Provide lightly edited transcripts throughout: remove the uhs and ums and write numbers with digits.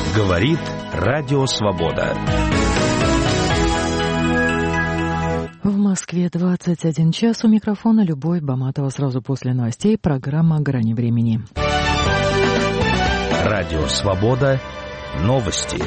Говорит Радио Свобода. В Москве 21 час. У микрофона Любовь Баматова. Сразу после новостей программа «Грани времени». Радио Свобода. Новости.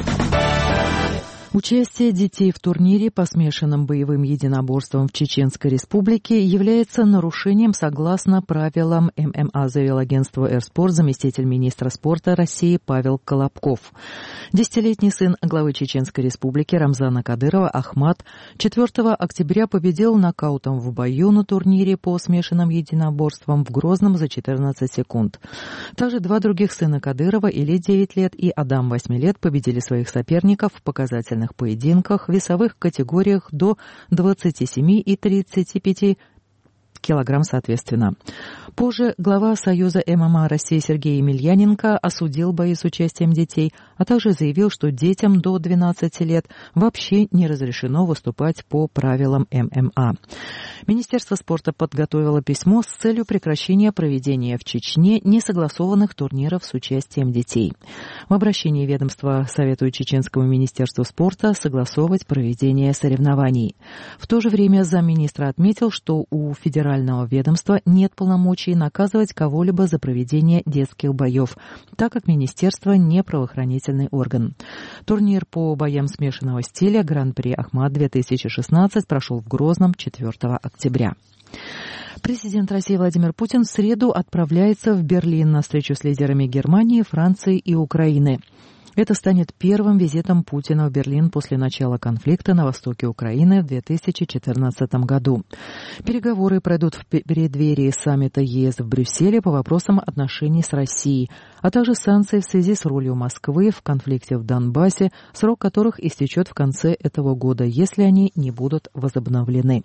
Участие детей в турнире по смешанным боевым единоборствам в Чеченской Республике является нарушением согласно правилам ММА, заявил агентству «Эрспорт» заместитель министра спорта России Павел Колобков. 10-летний сын главы Чеченской Республики Рамзана Кадырова Ахмат 4 октября победил нокаутом в бою на турнире по смешанным единоборствам в Грозном за 14 секунд. Также два других сына Кадырова, Или 9 лет и Адам 8 лет, победили своих соперников в показательных поединках в весовых категориях до 27 и 35 килограмм соответственно. Позже глава Союза ММА России Сергей Емельяненко осудил бои с участием детей, а также заявил, что детям до 12 лет вообще не разрешено выступать по правилам ММА. Министерство спорта подготовило письмо с целью прекращения проведения в Чечне несогласованных турниров с участием детей. В обращении ведомства советует Чеченскому министерству спорта согласовывать проведение соревнований. В то же время замминистра отметил, что у федерального ведомства нет полномочий наказывать кого-либо за проведение детских боев, так как министерство не правоохранительный орган. Турнир по боям смешанного стиля Гран-при Ахмат-2016 прошел в Грозном 4 октября. Президент России Владимир Путин в среду отправляется в Берлин на встречу с лидерами Германии, Франции и Украины. Это станет первым визитом Путина в Берлин после начала конфликта на востоке Украины в 2014 году. Переговоры пройдут в преддверии саммита ЕС в Брюсселе по вопросам отношений с Россией, а также санкций в связи с ролью Москвы в конфликте в Донбассе, срок которых истечет в конце этого года, если они не будут возобновлены.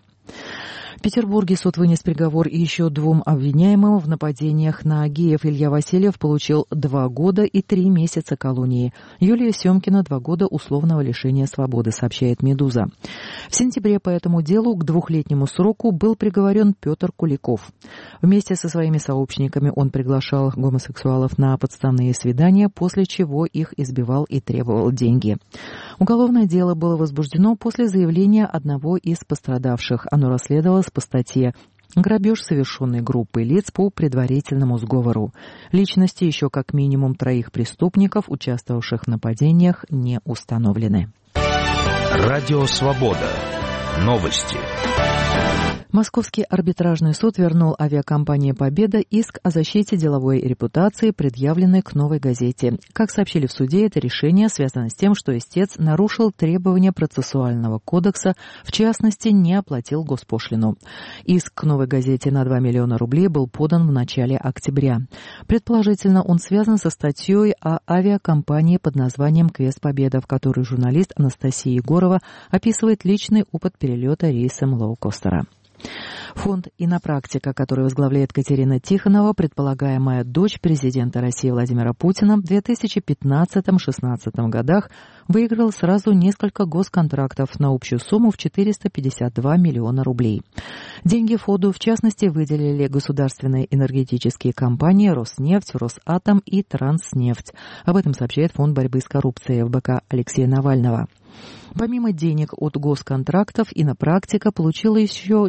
В Петербурге суд вынес приговор еще двум обвиняемым в нападениях на геев. Илья Васильев получил 2 года и 3 месяца колонии. Юлия Семкина 2 года условного лишения свободы, сообщает «Медуза». В сентябре по этому делу к 2-летнему сроку был приговорен Петр Куликов. Вместе со своими сообщниками он приглашал гомосексуалов на подставные свидания, после чего их избивал и требовал деньги. Уголовное дело было возбуждено после заявления одного из пострадавших. Оно расследовалось по статье «Грабеж, совершенный группой лиц по предварительному сговору». Личности еще как минимум 3 преступников, участвовавших в нападениях, не установлены. Радио Свобода. Новости. Московский арбитражный суд вернул авиакомпании «Победа» иск о защите деловой репутации, предъявленный к «Новой газете». Как сообщили в суде, это решение связано с тем, что истец нарушил требования процессуального кодекса, в частности, не оплатил госпошлину. Иск к «Новой газете» на 2 миллиона рублей был подан в начале октября. Предположительно, он связан со статьей о авиакомпании под названием «Квест Победа», в которой журналист Анастасия Егорова описывает личный опыт перелета рейсом лоукостера. Фонд «Инопрактика», который возглавляет Катерина Тихонова, предполагаемая дочь президента России Владимира Путина, в 2015-2016 годах выиграл сразу несколько госконтрактов на общую сумму в 452 миллиона рублей. Деньги фонду, в частности, выделили государственные энергетические компании «Роснефть», «Росатом» и «Транснефть». Об этом сообщает Фонд борьбы с коррупцией ФБК Алексея Навального. Помимо денег от госконтрактов, «Инопрактика» получила еще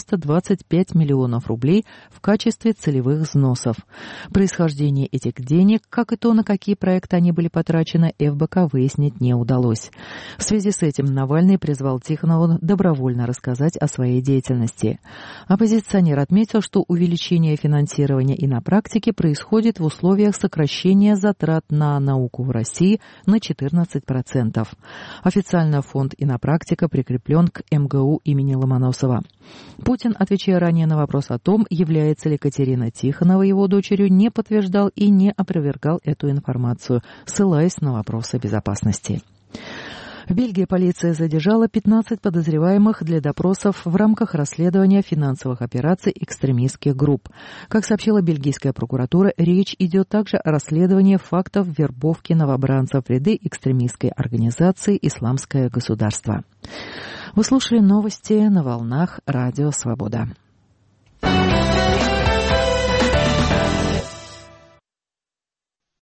425 миллионов рублей в качестве целевых взносов. Происхождение этих денег, как и то, на какие проекты они были потрачены, ФБК выяснить не удалось. В связи с этим Навальный призвал Тихонову добровольно рассказать о своей деятельности. Оппозиционер отметил, что увеличение финансирования «Инопрактики» происходит в условиях сокращения затрат на науку в России на 14%. Официально фонд «Инопрактика» прикреплен к МГУ имени Ломоносова. Путин, отвечая ранее на вопрос о том, является ли Катерина Тихонова его дочерью, не подтверждал и не опровергал эту информацию, ссылаясь на вопросы безопасности. В Бельгии полиция задержала 15 подозреваемых для допросов в рамках расследования финансовых операций экстремистских групп. Как сообщила бельгийская прокуратура, речь идет также о расследовании фактов вербовки новобранцев в ряды экстремистской организации «Исламское государство». Вы слушали новости на волнах Радио Свобода.